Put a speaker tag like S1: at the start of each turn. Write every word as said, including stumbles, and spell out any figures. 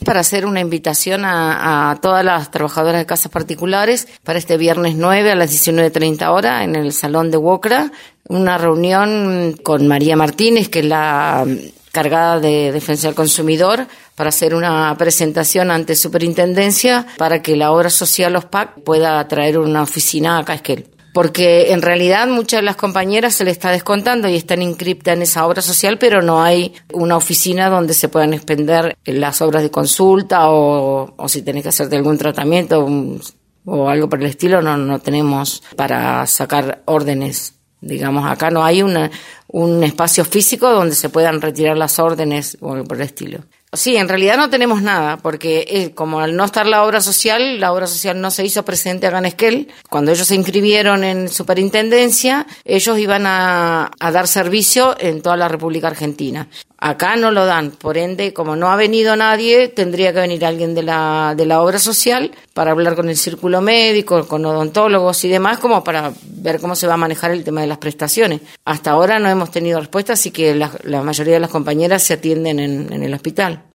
S1: para hacer una invitación a, a todas las trabajadoras de casas particulares para este viernes nueve a las diecinueve treinta horas en el Salón de Wocra, una reunión con María Martínez, que es la cargada de Defensa del Consumidor, para hacer una presentación ante Superintendencia para que la obra social O S P A C pueda traer una oficina acá a Esquel. Porque en realidad muchas de las compañeras se le está descontando y están inscriptas en esa obra social, pero no hay una oficina donde se puedan expender las obras de consulta o, o si tenés que hacerte algún tratamiento o, o algo por el estilo, no, no tenemos para sacar órdenes. Digamos, acá no hay una, un espacio físico donde se puedan retirar las órdenes o por el estilo. Sí, en realidad no tenemos nada, porque eh, como al no estar la obra social, la obra social no se hizo presente acá en Esquel. Cuando ellos se inscribieron en Superintendencia, ellos iban a, a dar servicio en toda la República Argentina. Acá no lo dan, por ende, como no ha venido nadie, tendría que venir alguien de la, de la obra social para hablar con el círculo médico, con odontólogos y demás, como para ver cómo se va a manejar el tema de las prestaciones. Hasta ahora no hemos tenido respuesta, así que la, la mayoría de las compañeras se atienden en, en el hospital.